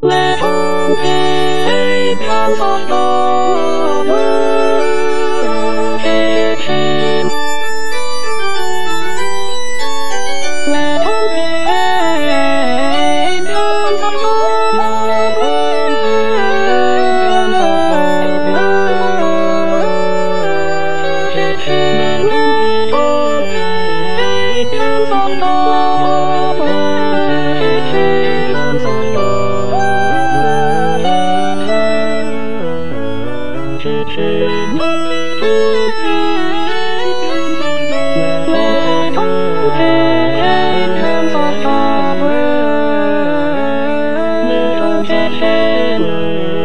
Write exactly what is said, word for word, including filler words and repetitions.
Let all pain come for your protection. Let all pain come for your protection. Let all pain come for your protection. Let all pain come for your protection.